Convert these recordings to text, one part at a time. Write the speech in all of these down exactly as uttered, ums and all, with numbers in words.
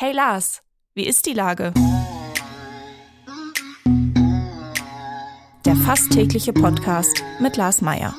Hey Lars, wie ist die Lage? Der fast tägliche Podcast mit Lars Meyer.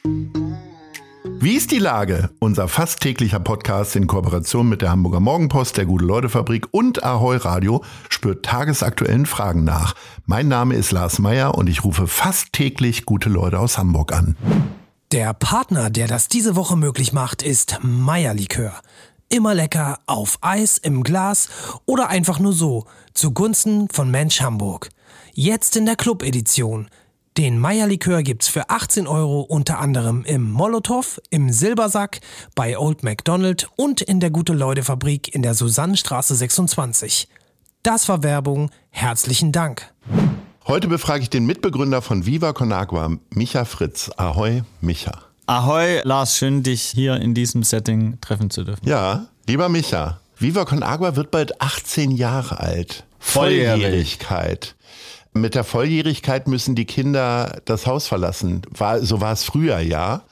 Wie ist die Lage? Unser fast täglicher Podcast in Kooperation mit der Hamburger Morgenpost, der Gute-Leute-Fabrik und Ahoi Radio spürt tagesaktuellen Fragen nach. Mein Name ist Lars Meyer und ich rufe fast täglich gute Leute aus Hamburg an. Der Partner, der das diese Woche möglich macht, ist Meyer Likör. Immer lecker, auf Eis, im Glas oder einfach nur so, zugunsten von Mensch Hamburg. Jetzt in der Club-Edition. Den Meyer Likör gibt's für achtzehn Euro unter anderem im Molotow, im Silbersack, bei Old McDonald und in der Gute-Leute-Fabrik in der Susannenstraße sechsundzwanzig. Das war Werbung. Herzlichen Dank. Heute befrage ich den Mitbegründer von Viva Con Agua, Micha Fritz. Ahoi, Micha. Ahoi, Lars, schön, dich hier in diesem Setting treffen zu dürfen. Ja, lieber Micha, Viva Con Agua wird bald achtzehn Jahre alt. Volljährigkeit. Mit der Volljährigkeit müssen die Kinder das Haus verlassen. War, so war es früher, ja.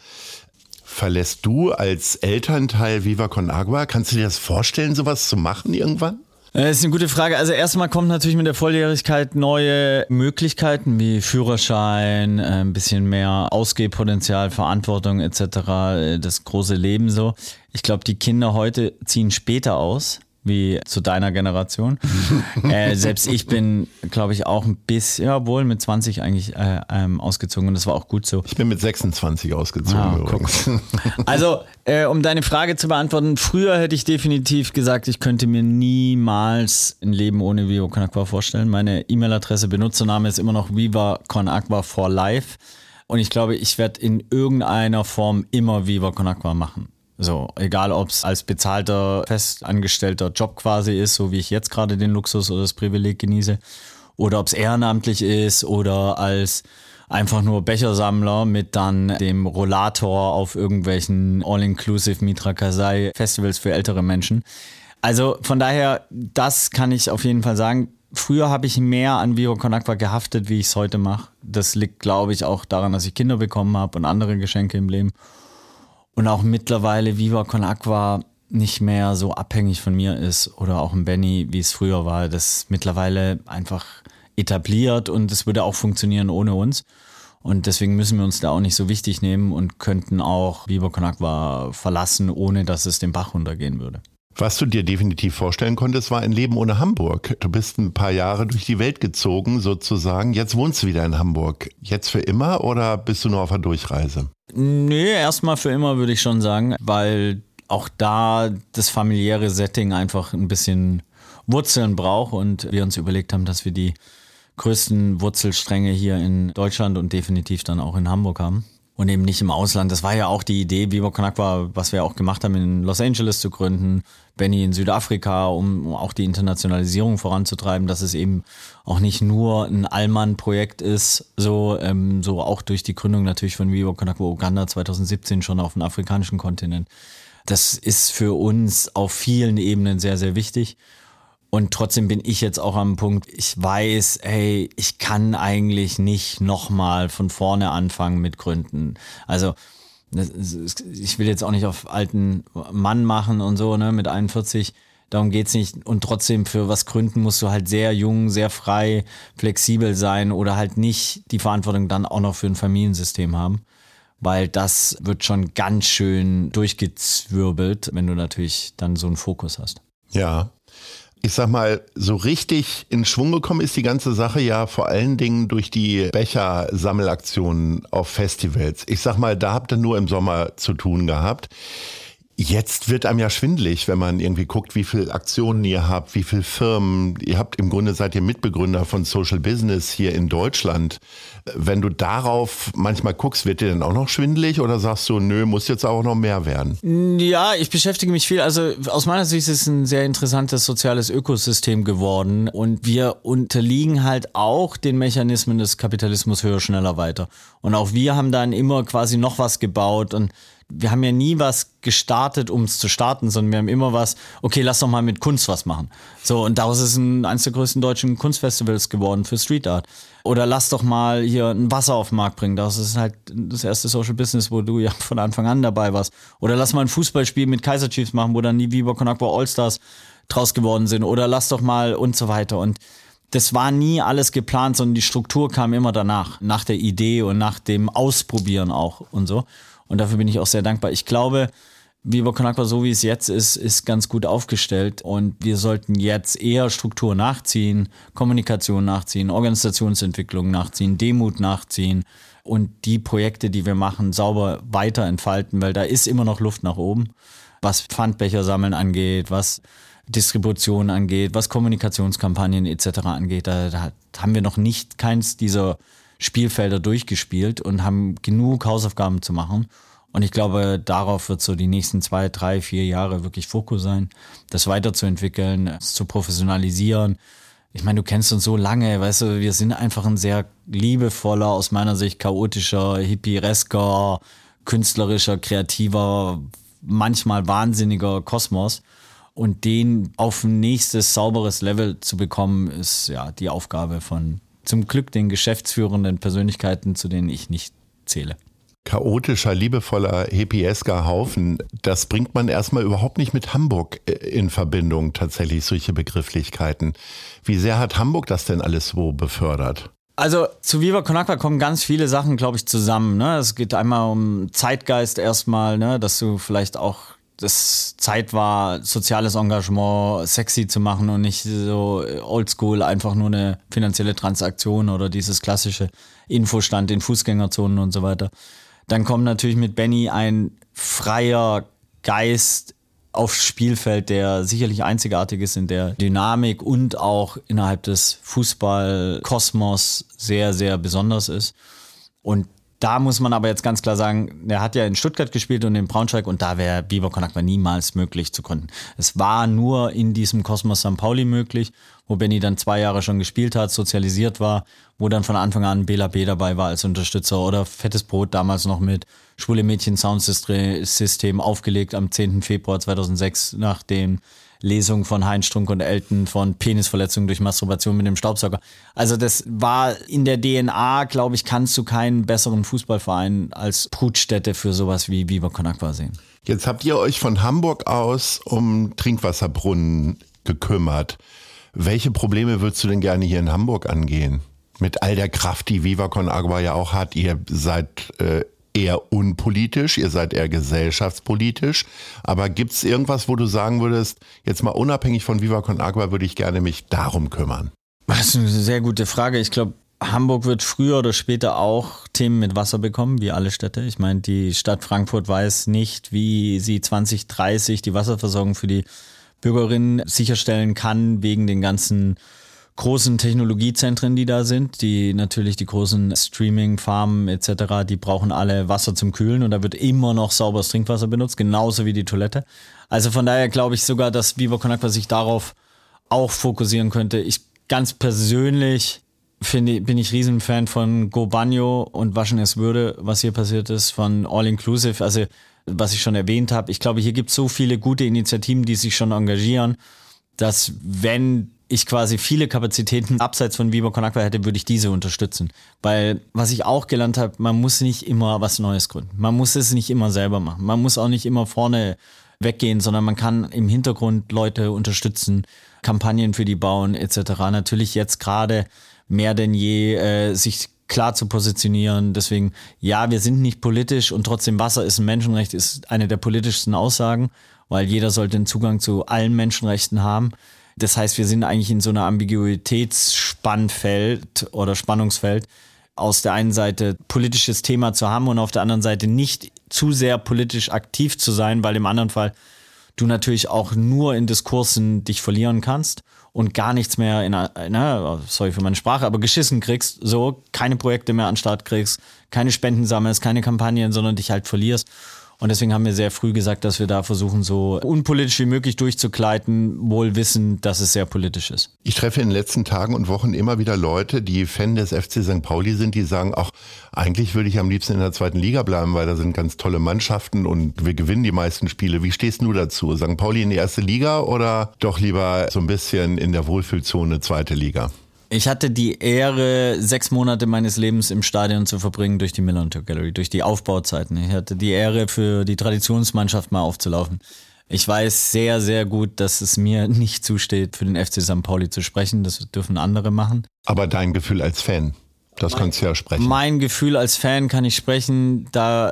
Verlässt du als Elternteil Viva Con Agua? Kannst du dir das vorstellen, sowas zu machen irgendwann? Das ist eine gute Frage. Also erstmal kommt natürlich mit der Volljährigkeit neue Möglichkeiten wie Führerschein, ein bisschen mehr Ausgehpotenzial, Verantwortung et cetera, das große Leben so. Ich glaube, die Kinder heute ziehen später aus, wie zu deiner Generation. äh, selbst ich bin, glaube ich, auch ein bisschen, ja wohl mit zwanzig eigentlich äh, ähm, ausgezogen und das war auch gut so. Ich bin mit sechsundzwanzig ausgezogen ah, übrigens. Also, äh, um deine Frage zu beantworten, früher hätte ich definitiv gesagt, ich könnte mir niemals ein Leben ohne Viva Con Agua vorstellen. Meine E-Mail-Adresse, Benutzername ist immer noch Viva Con Agua for Life und ich glaube, ich werde in irgendeiner Form immer Viva Con Agua machen. So, egal ob es als bezahlter, festangestellter Job quasi ist, so wie ich jetzt gerade den Luxus oder das Privileg genieße, oder ob es ehrenamtlich ist oder als einfach nur Bechersammler mit dann dem Rollator auf irgendwelchen All-Inclusive Mitra Kasai Festivals für ältere Menschen. Also von daher, das kann ich auf jeden Fall sagen. Früher habe ich mehr an Viva Con Agua gehaftet, wie ich es heute mache. Das liegt, glaube ich, auch daran, dass ich Kinder bekommen habe und andere Geschenke im Leben. Und auch mittlerweile Viva Con Agua nicht mehr so abhängig von mir ist oder auch ein Benny, wie es früher war. Das ist mittlerweile einfach etabliert und es würde auch funktionieren ohne uns. Und deswegen müssen wir uns da auch nicht so wichtig nehmen und könnten auch Viva Con Agua verlassen, ohne dass es den Bach runtergehen würde. Was du dir definitiv vorstellen konntest, war ein Leben ohne Hamburg. Du bist ein paar Jahre durch die Welt gezogen sozusagen. Jetzt wohnst du wieder in Hamburg. Jetzt für immer oder bist du nur auf der Durchreise? Nee, erstmal für immer würde ich schon sagen, weil auch da das familiäre Setting einfach ein bisschen Wurzeln braucht und wir uns überlegt haben, dass wir die größten Wurzelstränge hier in Deutschland und definitiv dann auch in Hamburg haben. Und eben nicht im Ausland. Das war ja auch die Idee, Viva Con Agua, was wir auch gemacht haben, in Los Angeles zu gründen, Benny in Südafrika, um auch die Internationalisierung voranzutreiben, dass es eben auch nicht nur ein Allmann-Projekt ist, so, ähm, so auch durch die Gründung natürlich von Viva Con Agua Uganda zwanzig siebzehn schon auf dem afrikanischen Kontinent. Das ist für uns auf vielen Ebenen sehr, sehr wichtig. Und trotzdem bin ich jetzt auch am Punkt, ich weiß, hey, ich kann eigentlich nicht nochmal von vorne anfangen mit Gründen. Also ich will jetzt auch nicht auf alten Mann machen und so, ne, mit einundvierzig, darum geht's nicht. Und trotzdem für was gründen musst du halt sehr jung, sehr frei, flexibel sein oder halt nicht die Verantwortung dann auch noch für ein Familiensystem haben. Weil das wird schon ganz schön durchgezwirbelt, wenn du natürlich dann so einen Fokus hast. Ja. Ich sag mal, so richtig in Schwung gekommen ist die ganze Sache ja vor allen Dingen durch die Bechersammelaktionen auf Festivals. Ich sag mal, da habt ihr nur im Sommer zu tun gehabt. Jetzt wird einem ja schwindelig, wenn man irgendwie guckt, wie viele Aktionen ihr habt, wie viele Firmen. Ihr habt im Grunde, seid ihr Mitbegründer von Social Business hier in Deutschland. Wenn du darauf manchmal guckst, wird dir dann auch noch schwindelig oder sagst du, nö, muss jetzt auch noch mehr werden? Ja, ich beschäftige mich viel. Also aus meiner Sicht ist es ein sehr interessantes soziales Ökosystem geworden und wir unterliegen halt auch den Mechanismen des Kapitalismus höher, schneller, weiter. Und auch wir haben dann immer quasi noch was gebaut und wir haben ja nie was gestartet, um es zu starten, sondern wir haben immer was, okay, lass doch mal mit Kunst was machen. So, und daraus ist ein, eines der größten deutschen Kunstfestivals geworden für Street Art. Oder lass doch mal hier ein Wasser auf den Markt bringen. Das ist halt das erste Social Business, wo du ja von Anfang an dabei warst. Oder lass mal ein Fußballspiel mit Kaizer Chiefs machen, wo dann die Viva Con Agua All-Stars draus geworden sind oder lass doch mal und so weiter. Und das war nie alles geplant, sondern die Struktur kam immer danach, nach der Idee und nach dem Ausprobieren auch und so. Und dafür bin ich auch sehr dankbar. Ich glaube, Viva Con Agua, so wie es jetzt ist, ist ganz gut aufgestellt und wir sollten jetzt eher Struktur nachziehen, Kommunikation nachziehen, Organisationsentwicklung nachziehen, Demut nachziehen und die Projekte, die wir machen, sauber weiter entfalten, weil da ist immer noch Luft nach oben, was Pfandbecher sammeln angeht, was Distribution angeht, was Kommunikationskampagnen et cetera angeht. Da, da haben wir noch nicht keins dieser Spielfelder durchgespielt und haben genug Hausaufgaben zu machen. Und ich glaube, darauf wird so die nächsten zwei, drei, vier Jahre wirklich Fokus sein, das weiterzuentwickeln, es zu professionalisieren. Ich meine, du kennst uns so lange, weißt du, wir sind einfach ein sehr liebevoller, aus meiner Sicht chaotischer, hippieresker, künstlerischer, kreativer, manchmal wahnsinniger Kosmos. Und den auf ein nächstes sauberes Level zu bekommen, ist ja die Aufgabe von zum Glück den geschäftsführenden Persönlichkeiten, zu denen ich nicht zähle. Chaotischer, liebevoller, hippiesker Haufen, das bringt man erstmal überhaupt nicht mit Hamburg in Verbindung, tatsächlich solche Begrifflichkeiten. Wie sehr hat Hamburg das denn alles so befördert? Also zu Viva Con Agua kommen ganz viele Sachen, glaube ich, zusammen. Ne? Es geht einmal um Zeitgeist erstmal, ne? Dass du vielleicht auch das Zeit war, soziales Engagement sexy zu machen und nicht so oldschool, einfach nur eine finanzielle Transaktion oder dieses klassische Infostand in Fußgängerzonen und so weiter. Dann kommt natürlich mit Benny ein freier Geist aufs Spielfeld, der sicherlich einzigartig ist in der Dynamik und auch innerhalb des Fußballkosmos sehr, sehr besonders ist. Und da muss man aber jetzt ganz klar sagen, er hat ja in Stuttgart gespielt und in Braunschweig und da wäre Viva Con Agua niemals möglich zu gründen. Es war nur in diesem Kosmos Sankt Pauli möglich, wo Benny dann zwei Jahre schon gespielt hat, sozialisiert war, wo dann von Anfang an Bela B dabei war als Unterstützer oder Fettes Brot damals noch mit Schwule Mädchen Soundsystem aufgelegt am zehnten Februar zweitausendsechs nach den Lesungen von Heinz Strunk und Elton von Penisverletzungen durch Masturbation mit dem Staubsauger. Also das war in der D N A, glaube ich, kannst du keinen besseren Fußballverein als Brutstätte für sowas wie Viva Con Agua sehen. Jetzt habt ihr euch von Hamburg aus um Trinkwasserbrunnen gekümmert. Welche Probleme würdest du denn gerne hier in Hamburg angehen? Mit all der Kraft, die Viva Con Agua ja auch hat. Ihr seid äh, eher unpolitisch, ihr seid eher gesellschaftspolitisch. Aber gibt es irgendwas, wo du sagen würdest, jetzt mal unabhängig von Viva Con Agua würde ich gerne mich darum kümmern? Das ist eine sehr gute Frage. Ich glaube, Hamburg wird früher oder später auch Themen mit Wasser bekommen, wie alle Städte. Ich meine, die Stadt Frankfurt weiß nicht, wie sie zwanzig dreißig die Wasserversorgung für die Bürgerinnen sicherstellen kann, wegen den ganzen großen Technologiezentren, die da sind, die natürlich die großen Streaming-Farmen et cetera, die brauchen alle Wasser zum Kühlen und da wird immer noch sauberes Trinkwasser benutzt, genauso wie die Toilette. Also von daher glaube ich sogar, dass Viva Con Agua sich darauf auch fokussieren könnte. Ich ganz persönlich finde, bin ich Riesenfan von Go Bagno und Waschen es würde, was hier passiert ist, von All Inclusive, also was ich schon erwähnt habe. Ich glaube, hier gibt es so viele gute Initiativen, die sich schon engagieren, dass wenn ich quasi viele Kapazitäten abseits von Viva Con Agua hätte, würde ich diese unterstützen. Weil, was ich auch gelernt habe, man muss nicht immer was Neues gründen. Man muss es nicht immer selber machen. Man muss auch nicht immer vorne weggehen, sondern man kann im Hintergrund Leute unterstützen, Kampagnen für die bauen et cetera. Natürlich jetzt gerade mehr denn je äh, sich klar zu positionieren. Deswegen, ja, wir sind nicht politisch und trotzdem Wasser ist ein Menschenrecht, ist eine der politischsten Aussagen, weil jeder sollte den Zugang zu allen Menschenrechten haben. Das heißt, wir sind eigentlich in so einer Ambiguitätsspannfeld oder Spannungsfeld, aus der einen Seite politisches Thema zu haben und auf der anderen Seite nicht zu sehr politisch aktiv zu sein, weil im anderen Fall du natürlich auch nur in Diskursen dich verlieren kannst und gar nichts mehr in, na, sorry für meine Sprache, aber geschissen kriegst, so keine Projekte mehr an den Start kriegst, keine Spenden sammelst, keine Kampagnen, sondern dich halt verlierst. Und deswegen haben wir sehr früh gesagt, dass wir da versuchen, so unpolitisch wie möglich durchzugleiten, wohl wissend, dass es sehr politisch ist. Ich treffe in den letzten Tagen und Wochen immer wieder Leute, die Fan des F C Sankt Pauli sind, die sagen, ach, eigentlich würde ich am liebsten in der zweiten Liga bleiben, weil da sind ganz tolle Mannschaften und wir gewinnen die meisten Spiele. Wie stehst du dazu? Sankt Pauli in die erste Liga oder doch lieber so ein bisschen in der Wohlfühlzone zweite Liga? Ich hatte die Ehre, sechs Monate meines Lebens im Stadion zu verbringen durch die Miller und Tür Gallery, durch die Aufbauzeiten. Ich hatte die Ehre, für die Traditionsmannschaft mal aufzulaufen. Ich weiß sehr, sehr gut, dass es mir nicht zusteht, für den F C Sankt Pauli zu sprechen. Das dürfen andere machen. Aber dein Gefühl als Fan, das mein, kannst du ja sprechen. Mein Gefühl als Fan kann ich sprechen, da...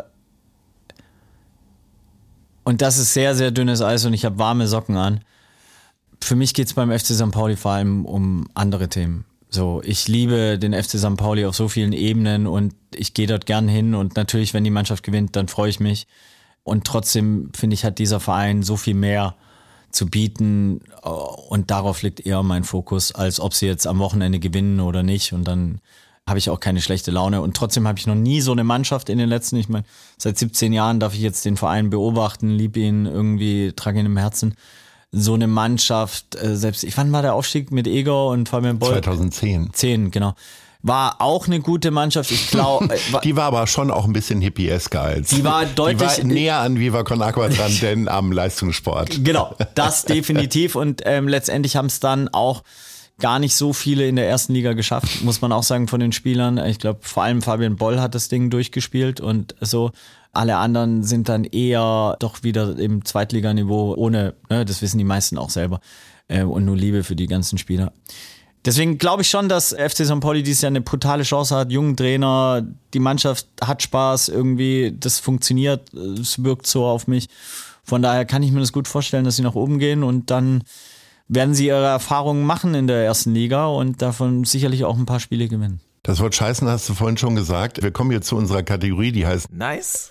Und das ist sehr, sehr dünnes Eis und ich habe warme Socken an. Für mich geht es beim F C Sankt Pauli vor allem um andere Themen. So, ich liebe den F C Sankt Pauli auf so vielen Ebenen und ich gehe dort gern hin und natürlich, wenn die Mannschaft gewinnt, dann freue ich mich. Und trotzdem, finde ich, hat dieser Verein so viel mehr zu bieten und darauf liegt eher mein Fokus, als ob sie jetzt am Wochenende gewinnen oder nicht. Und dann habe ich auch keine schlechte Laune. Und trotzdem habe ich noch nie so eine Mannschaft in den letzten, ich meine, seit siebzehn Jahren darf ich jetzt den Verein beobachten, liebe ihn irgendwie, trage ihn im Herzen. So eine Mannschaft, selbst, ich wann war der Aufstieg mit Egor und Fabian Boll? zweitausendzehn. Zehn, genau. War auch eine gute Mannschaft, ich glaube. Die war aber schon auch ein bisschen hippiesker als. Die war deutlich. Die war näher an Viva Con Agua dran, denn am Leistungssport. Genau, das definitiv. Und ähm, letztendlich haben es dann auch gar nicht so viele in der ersten Liga geschafft, muss man auch sagen, von den Spielern. Ich glaube, vor allem Fabian Boll hat das Ding durchgespielt und so. Alle anderen sind dann eher doch wieder im Zweitliganiveau, ohne, ne, das wissen die meisten auch selber. Äh, und nur Liebe für die ganzen Spieler. Deswegen glaube ich schon, dass F C Sankt Pauli dieses Jahr eine brutale Chance hat. Jungen Trainer, die Mannschaft hat Spaß, irgendwie, das funktioniert, es wirkt so auf mich. Von daher kann ich mir das gut vorstellen, dass sie nach oben gehen und dann werden sie ihre Erfahrungen machen in der ersten Liga und davon sicherlich auch ein paar Spiele gewinnen. Das Wort Scheißen hast du vorhin schon gesagt. Wir kommen jetzt zu unserer Kategorie, die heißt Nice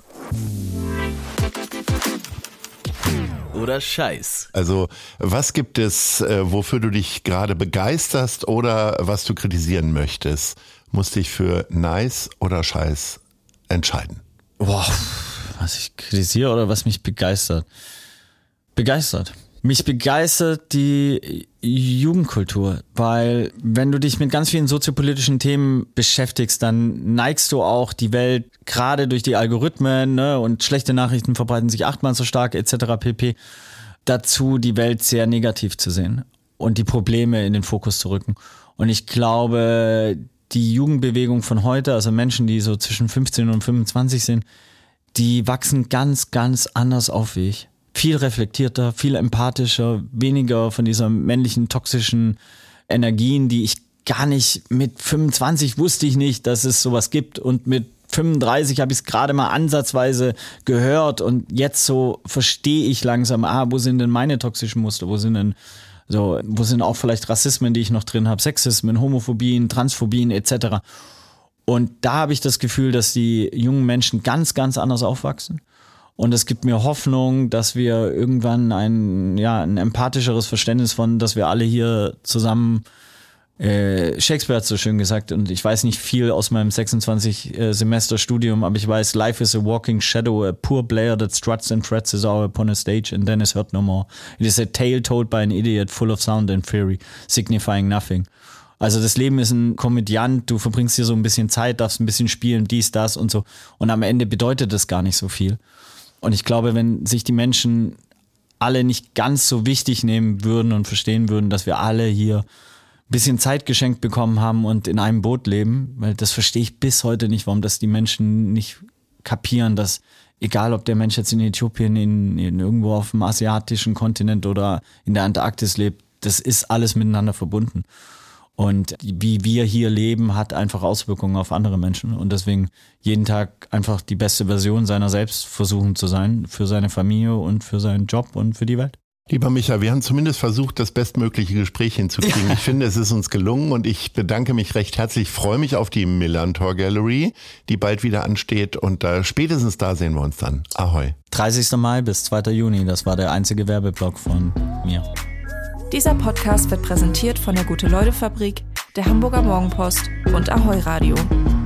oder Scheiß. Also was gibt es, äh, wofür du dich gerade begeisterst oder was du kritisieren möchtest? Musst dich für Nice oder Scheiß entscheiden. Boah, was ich kritisiere oder was mich begeistert? Begeistert. Mich begeistert die Jugendkultur, weil wenn du dich mit ganz vielen soziopolitischen Themen beschäftigst, dann neigst du auch die Welt, gerade durch die Algorithmen, ne, und schlechte Nachrichten verbreiten sich achtmal so stark et cetera pp. Dazu, die Welt sehr negativ zu sehen und die Probleme in den Fokus zu rücken. Und ich glaube, die Jugendbewegung von heute, also Menschen, die so zwischen fünfzehn und fünfundzwanzig sind, die wachsen ganz, ganz anders auf wie ich. Viel reflektierter, viel empathischer, weniger von dieser männlichen, toxischen Energien, die ich gar nicht, mit fünfundzwanzig wusste ich nicht, dass es sowas gibt und mit fünfunddreißig habe ich es gerade mal ansatzweise gehört und jetzt so verstehe ich langsam, ah, wo sind denn meine toxischen Muster, wo sind denn so, wo sind auch vielleicht Rassismen, die ich noch drin habe, Sexismen, Homophobien, Transphobien et cetera. Und da habe ich das Gefühl, dass die jungen Menschen ganz, ganz anders aufwachsen. Und es gibt mir Hoffnung, dass wir irgendwann ein, ja, ein empathischeres Verständnis von, dass wir alle hier zusammen, äh, Shakespeare hat so schön gesagt, und ich weiß nicht viel aus meinem sechsundzwanzig Semester Studium, aber ich weiß, life is a walking shadow, a poor player that struts and frets his hour upon a stage and then is heard no more. It is a tale told by an idiot full of sound and fury, signifying nothing. Also das Leben ist ein Komödiant, du verbringst hier so ein bisschen Zeit, darfst ein bisschen spielen, dies, das und so. Und am Ende bedeutet das gar nicht so viel. Und ich glaube, wenn sich die Menschen alle nicht ganz so wichtig nehmen würden und verstehen würden, dass wir alle hier ein bisschen Zeit geschenkt bekommen haben und in einem Boot leben, weil das verstehe ich bis heute nicht, warum das die Menschen nicht kapieren, dass egal ob der Mensch jetzt in Äthiopien, in, in irgendwo auf dem asiatischen Kontinent oder in der Antarktis lebt, das ist alles miteinander verbunden. Und wie wir hier leben, hat einfach Auswirkungen auf andere Menschen. Und deswegen jeden Tag einfach die beste Version seiner selbst versuchen zu sein, für seine Familie und für seinen Job und für die Welt. Lieber Micha, wir haben zumindest versucht, das bestmögliche Gespräch hinzukriegen. Ich finde, es ist uns gelungen und ich bedanke mich recht herzlich. Ich freue mich auf die Millantor Gallery, die bald wieder ansteht und äh, spätestens da sehen wir uns dann. Ahoi. dreißigster Mai bis zweiter Juni, das war der einzige Werbeblock von mir. Dieser Podcast wird präsentiert von der Gute-Leute-Fabrik, der Hamburger Morgenpost und Ahoi Radio.